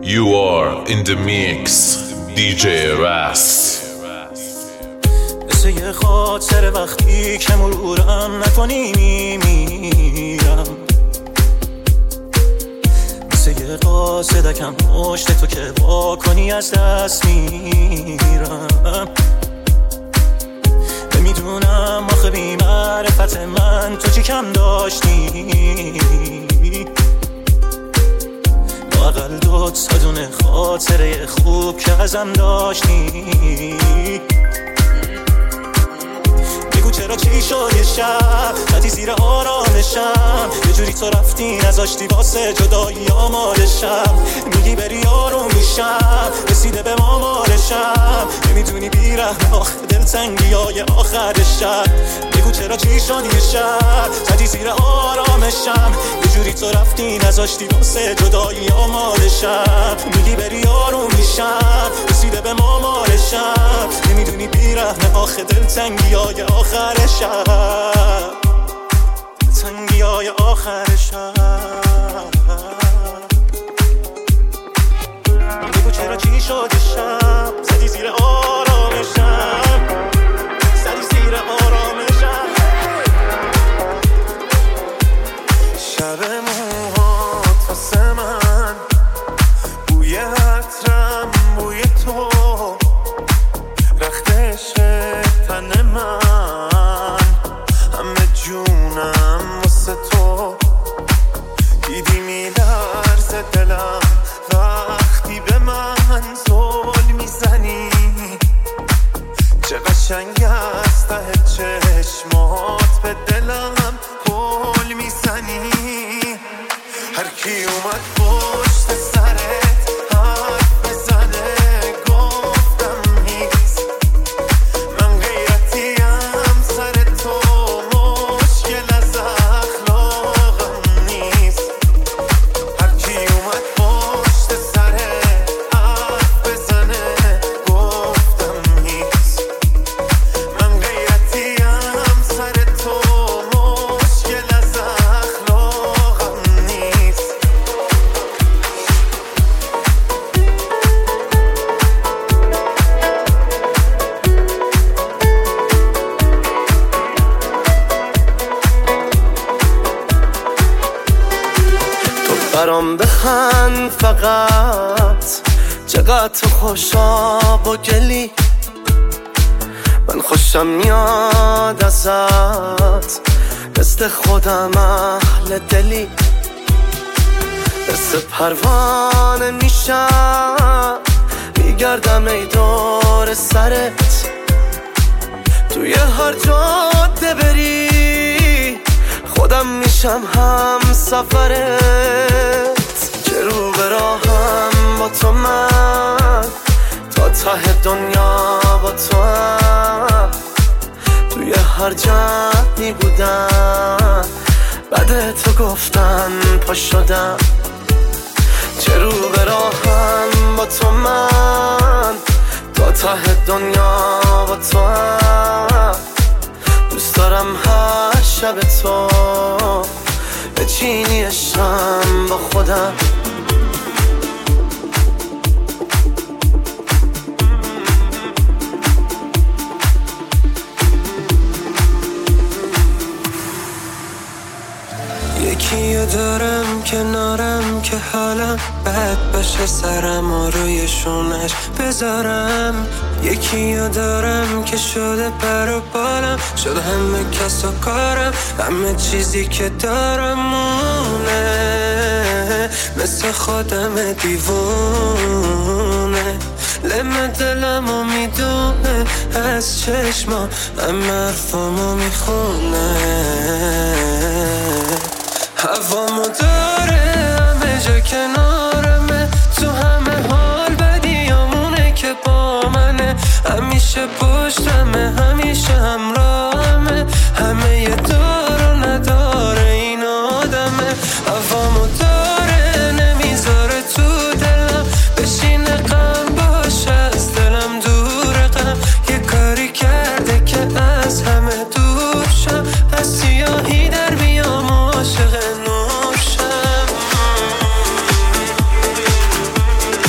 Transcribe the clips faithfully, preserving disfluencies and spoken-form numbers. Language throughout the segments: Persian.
You are in the mix دی جی Ras. مثل یه خاطر وقتی که مرورم نکنی میمیرم، مثل یه قاصدکم پشت تو که با کنی از دست میرم. نمیدونم آخه بی معرفت من تو چی کم داشتی، اقل دوت صدونه خاطره خوب که ازم داشتی. بگو چرا چی شد یه شب زدی زیر آرامشم، یه جوری تو رفتی نذاشتی واسه جدایی آمادشم. میگی بری آروم میشم رسیده به مامارشم، نمیدونی بیرحم آخه دلتنگی های آخر شب. بگو چرا چی شد یه شب زدی زیر آرامشم، یه جوری تو رفتی نذاشتی واسه جدایی آمادشم. میگی بری آروم میشم رسیده به مامارشم، نمیدونی بیرحم آخه دلتنگی های آخر شب، تنگی های آخر شب. بگو چرا چی شد شب زدی زیر آرامشم، زدی زیر آرامشم. شب موهات واسه من بوی عطرم بوی تو، رخت عشق تن من همه جونم واسه تو. دیدی میلرزه دلم وقتی به من زل میزنی، چه قشنگ است ته چشمات به دلم پل میزنی. هر کی اومد پشت سرت حرف بزنه گفتم نیست، من غیرتیم سر تو مشکل از اخلاقم نیست. هر کی اومد پشت سرت حرف بزنه گفتم نیست، من غیرتیم سر تو مشکل از اخلاقم نیست. تو برام بخند فقط، چقدر تو خوشاب و گلی، من خوشم میاد ازت، مثل خودم اهل دلی. مثل پروانه میشم میگردم ای دور سرت، توی هر جاده بری خودم میشم هم سفرت. که رو به راهم با تو من تا ته دنیا با تو هم، توی هر جمعی بودم بعد تو گفتن پا شدم. چه رو به راهم با تو من تا ته دنیا با تو هم، دوست دارم هر شب تو بچینی شم با خودم. یکیو دارم کنارم که حالم بد باشه، سرم روی شونش بذارم. یکیو دارم که شده پر و بالم، شده همه کس و کارم، همه چیزی که دارم مونه، مثل خودم دیوونه. لم دلمو میدونه از چشما، همه حرفامو میخونه. هوامو داره همه جا کنارمه، تو همه حال بدیامونه که با منه، همیشه پشتمه همیشه همراهمه، همه یه دار و نداره این آدمه. هوامو داره نمیذاره تو دلم بشینه، غم باشه از دلم دور غم، یه کاری کرده که از همه دور شم، از سیاهی در بیام عاشق نور شم.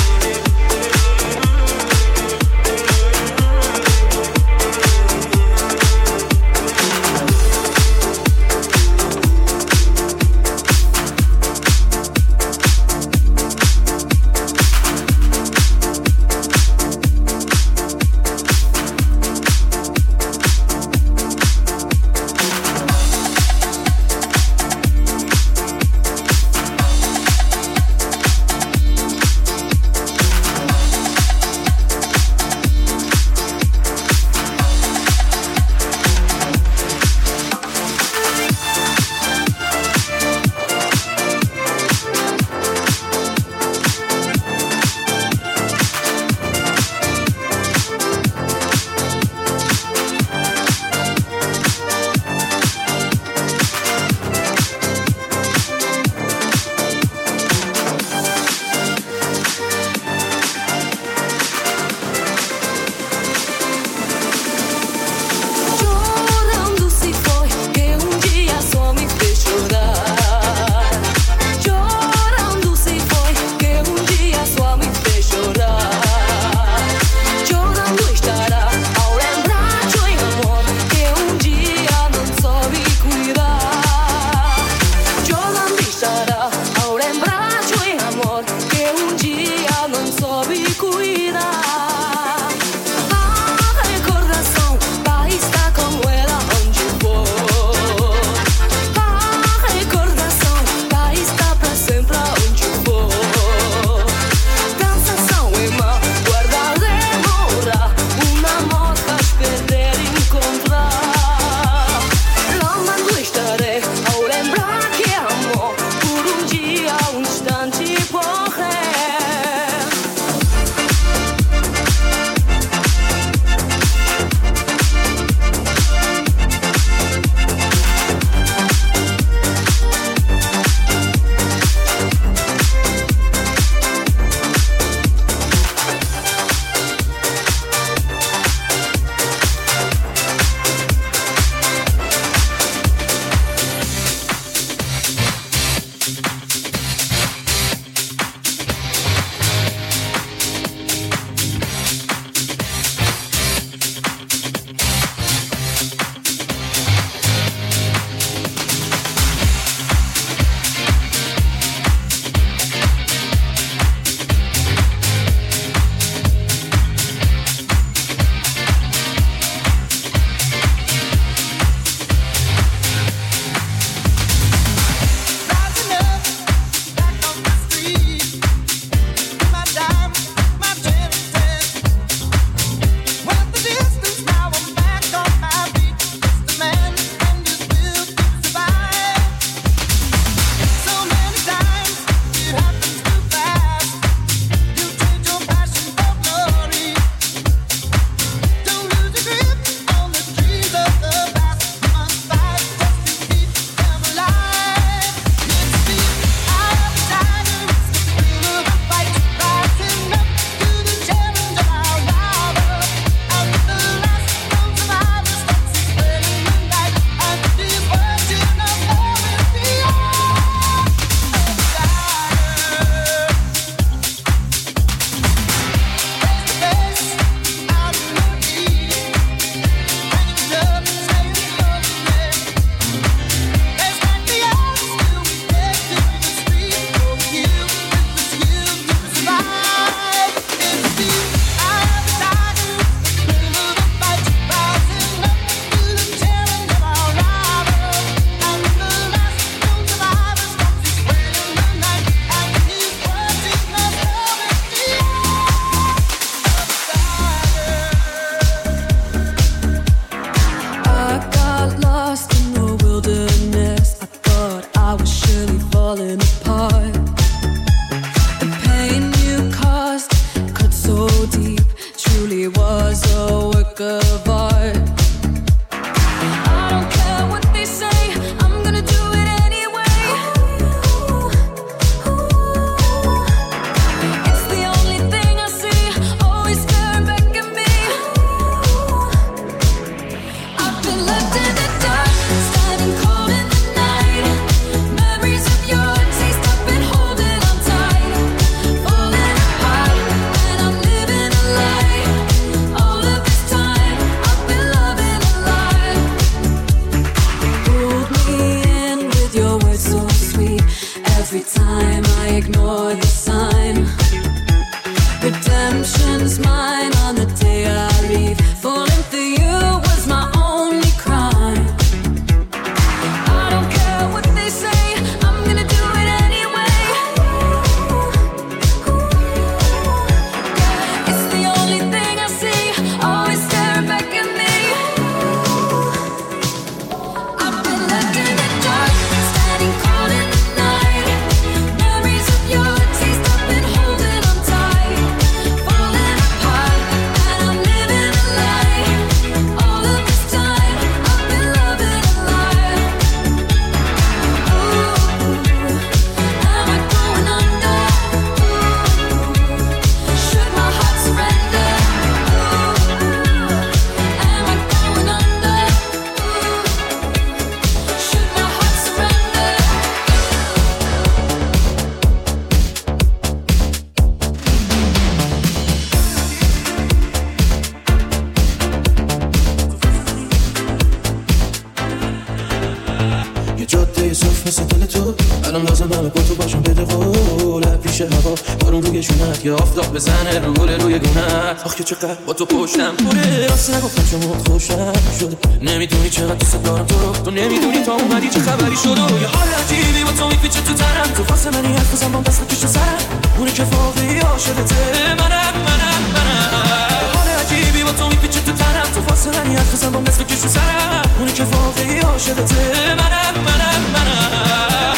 تو الان لازم منو با تو باشم بده قول پیش هوا بارون روی جونت یه آفتاب بزنه رو گل روی گونت آخ که چقدر با تو پشتم پره راست نگفتم چون خوشم شده نمیدونی چقدر دوست دارم تو رو تو نمیدونی تا اومدی چه خبری شده یه حال عجیبی با تو میپیچه تو تنم تو واسه منی حرف بزن با دست بکش سرم اونی که واقعی عاشقته منم منم منم حال عجیبی با تو میپیچه تو تنم تو واسه منی حرف بزن با دست بکش سرم اونی که واقعی عاشقته منم منم منم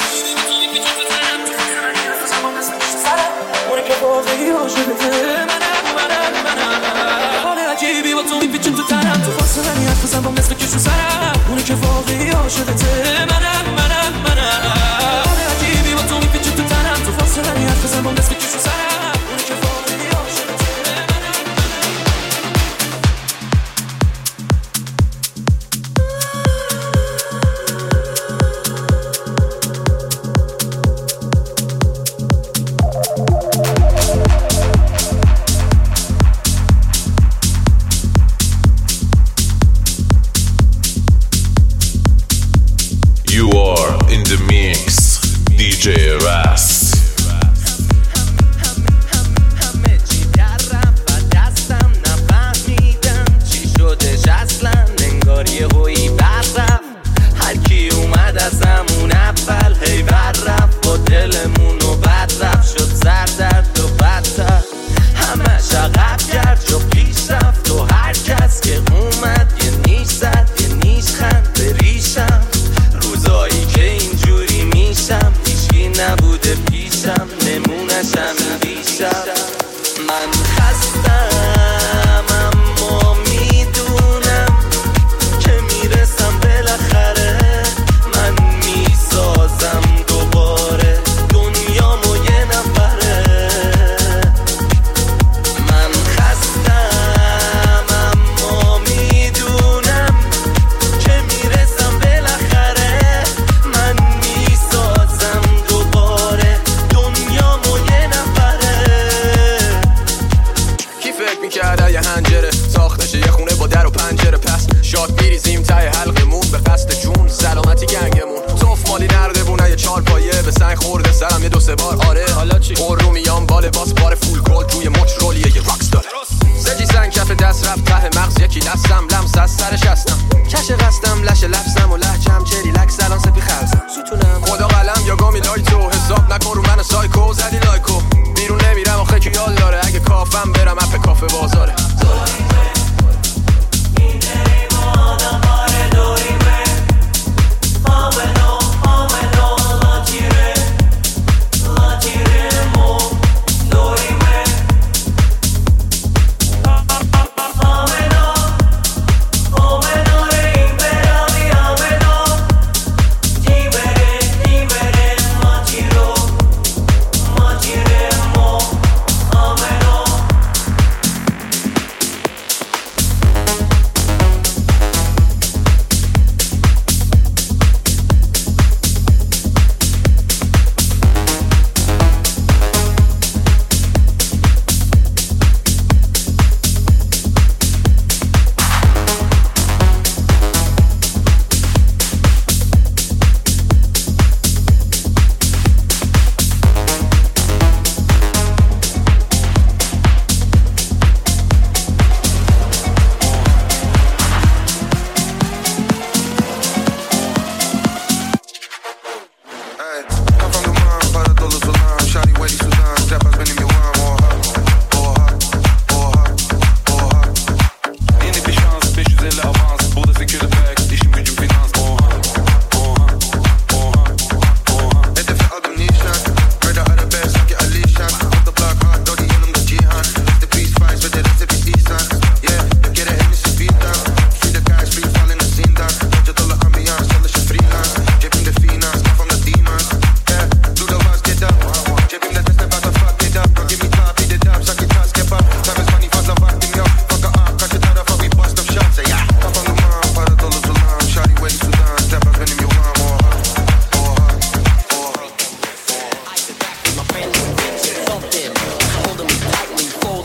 واقعی عاشقته منم منم منم حال عجیبی با تو میپیچم تو تنم تو واسه منی حرف بزن با مثل کشو سرم اونی که واقعی عاشقته منم منم منم حال عجیبی با تو میپیچم تو تنم تو واسه منی حرف بزن با مثل کشو سرم اونی که واقعی عاشقته You are in the mix, دی جی Ras. همه چی در رفت و دستم نفهمیدم چی شدش اصلا انگار یه هویی بر رفت هر کی اومد از همون اول هی بر رفت با دلمون و بد رفت شد سردرد و بدتر همه شغب کرد جو پیش رفت و هر کس که اومد یه نیش زد یه نیش خند به ریشم روزایی که اینجوری میشم هیچکی نبوده پیشم نمونشم این دیشب من خستم اما میدونم که میرسم بالاخره من میسازم دوباره دنیامو یه نفره من خستم اما میدونم که میرسم بالاخره من میسازم دوباره دنیامو یه نفره کی فکر میکرده یه هنجره ساختشه یه خونه با در و پنجره پس شاد میریزیم تای حلقمون به قصد جون سلامتی گنگمون توف مالی نرده بونه یه چار پایه به سنگ خورده سرم یه دو سه بار آره حالا چی قر رو میام باله باس بار فول گولد روی مچ رولیه یه راکس داره سجی سنگ کف دست رفت ته مغز یکی لفظم لمس از سرش هستم کش قصدم لش لفظم و لحجم چری لکس الان سپی خلصم ستونم خدا قلم یا گامی لایتو حساب نکن رو من سایکو زدی لایکو بیرون نمیرم آخه کی یال داره اگه کافم برم اپ کافه بازاره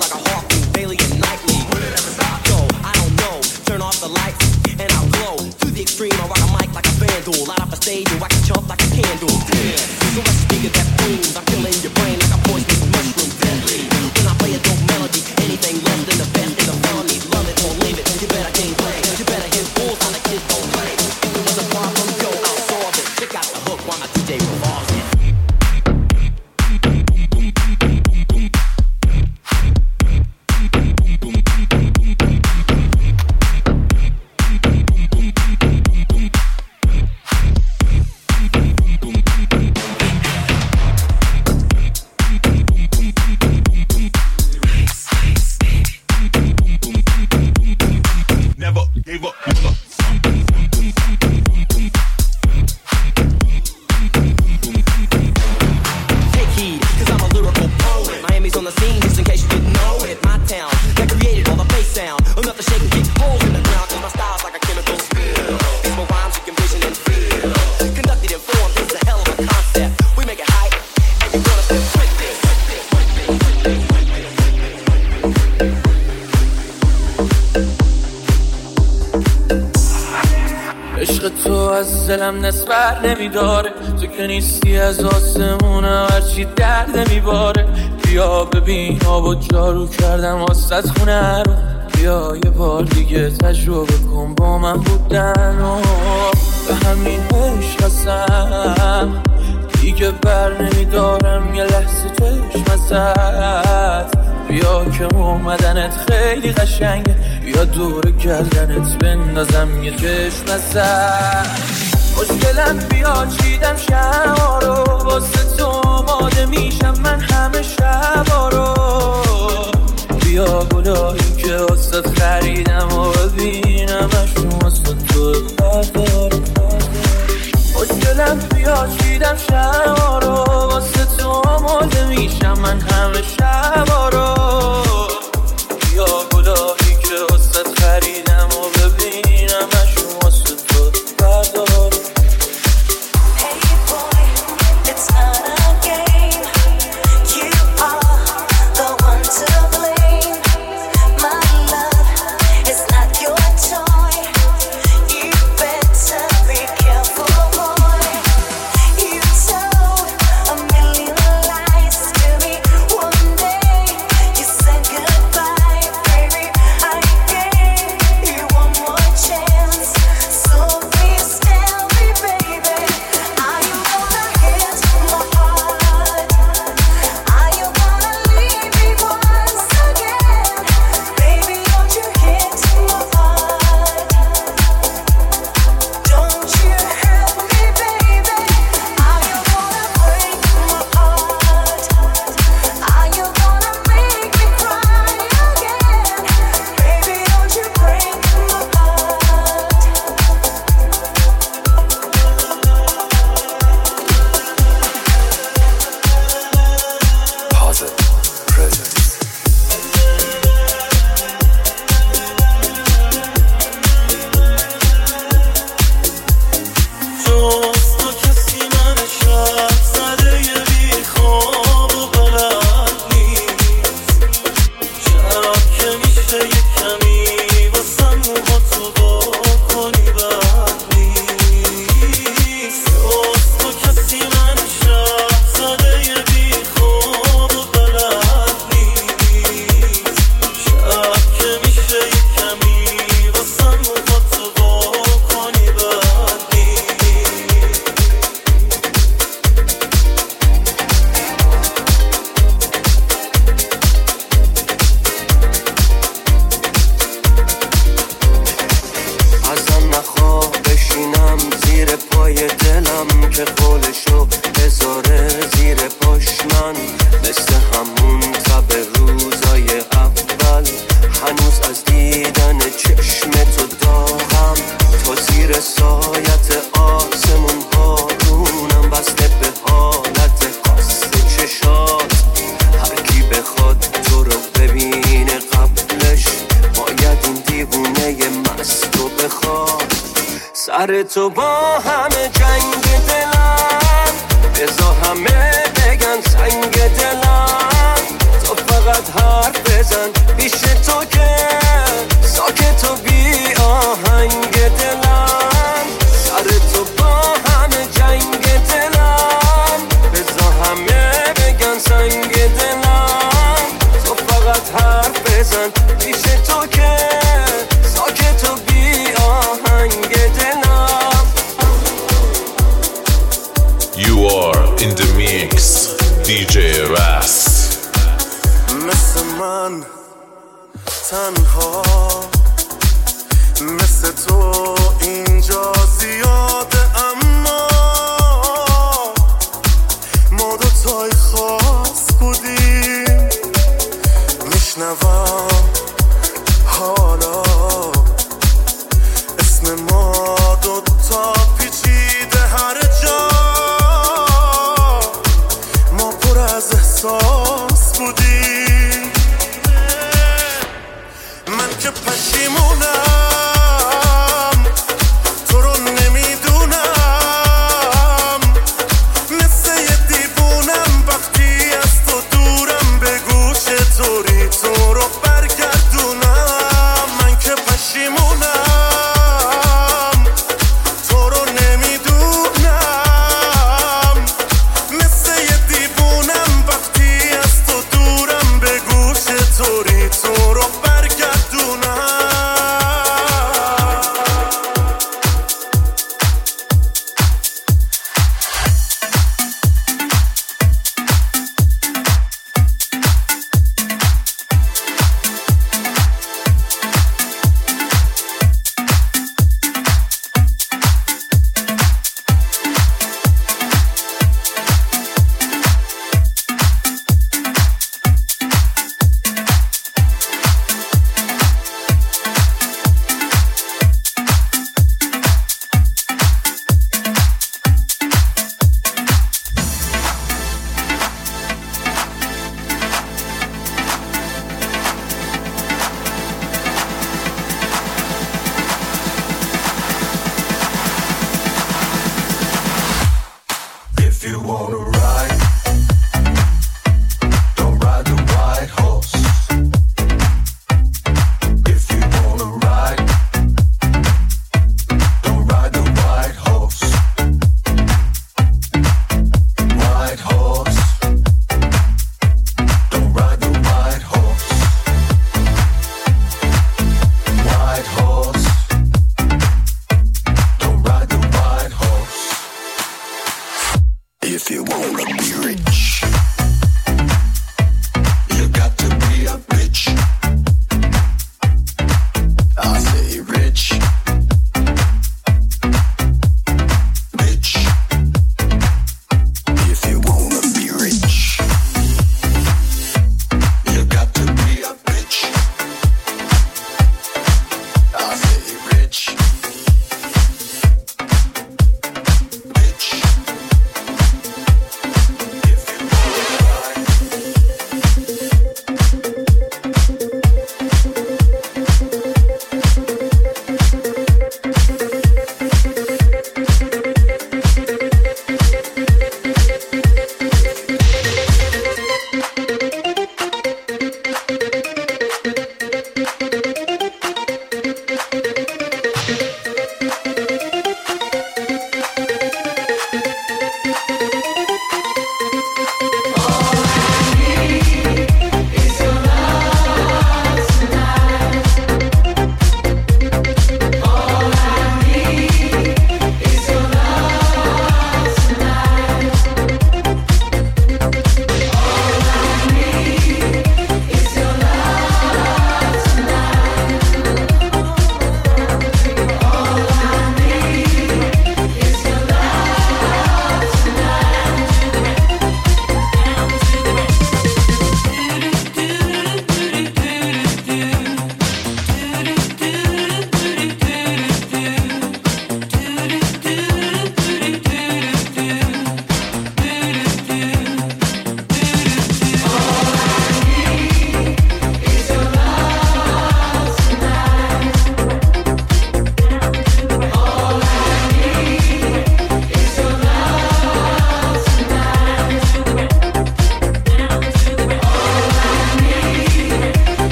the lights and I'll glow. to the extreme, I rock a mic like a vandal. Light up a stage and wax a chump like a candle. Damn, so let's speak of that booms. I'm killing your brain like a poisonous mushroom. Deadly. When I play a dope melody, anything less than the best in the felony. Love it or leave it. You better game play. You better hit bulls on the kids don't play. If there was a problem, yo, I'll solve it. Check out the hook while my D J revolves it. دلم نسبر نمیداره تو که نیستی از آسمونه هرچی درد میباره بیا ببین آبا جارو کردم واسط خونه رو بیا یه بار دیگه تجربه کن با من بودن و به همین عشق هستم دیگه بر نمیدارم یه لحظه چشم ازت بیا که اومدنت خیلی قشنگه بیا دور گردنت بندازم یه چشم ازت مشکلم بیا چیدم شبا رو واسه تو آماده میشم من همه شبا رو بیا گلایی که واسه خریدم و ببینم اشون واسه تو بردارم مشکلم بیا چیدم شبا رو واسه تو آماده میشم من همه شبا رو بیا گلایی که واسه خریدم و ببینم اشون واسه تو بردارم سر تو با همه جنگ دلم بذار همه بگن سنگ دلم تو فقط حرف بزن پیش تو که ساکت و بی آهنگ دلم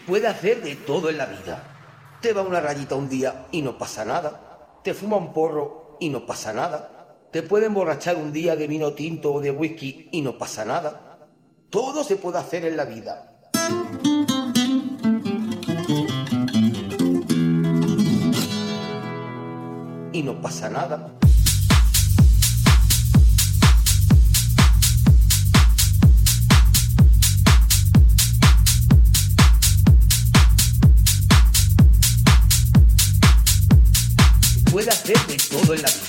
puede hacer de todo en la vida. Te va una rayita un día y no pasa nada. Te fuma un porro y no pasa nada. Te puede emborrachar un día de vino tinto o de whisky y no pasa nada. Todo se puede hacer en la vida. Y no pasa nada. Puede hacer de todo en la vida.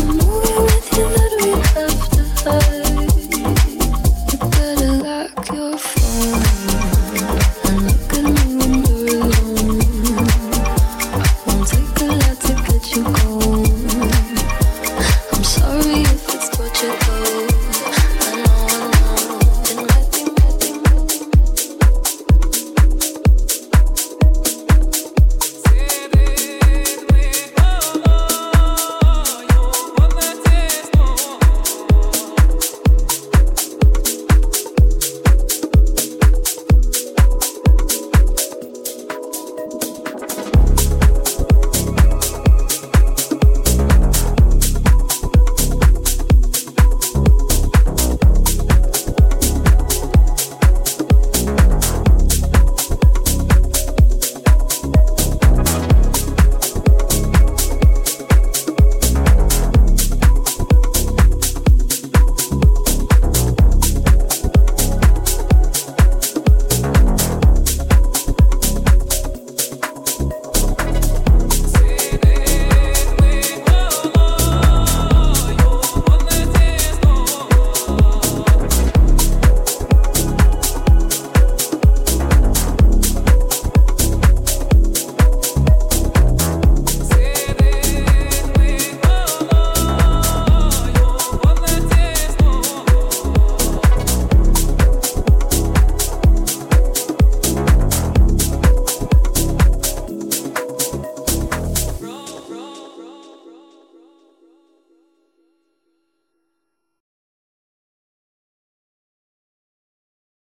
Your